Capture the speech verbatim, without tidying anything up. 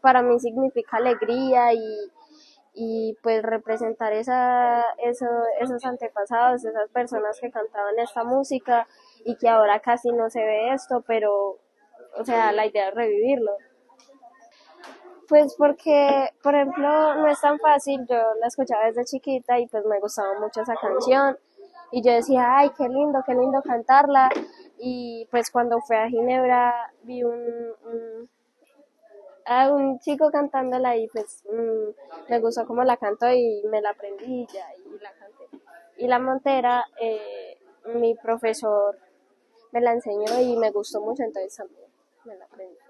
para mí significa alegría y, y pues representar esa, eso, esos antepasados, esas personas que cantaban esta música y que ahora casi no se ve esto, pero o sea, la idea es revivirlo. Pues porque, por ejemplo, no es tan fácil, yo la escuchaba desde chiquita y pues me gustaba mucho esa canción y yo decía, ay, qué lindo, qué lindo cantarla y pues cuando fui a Ginebra vi un, un, a un chico cantándola y pues mmm, me gustó cómo la cantó y me la aprendí y ya y la canté. Y la montera, eh, mi profesor me la enseñó y me gustó mucho, entonces también me la aprendí.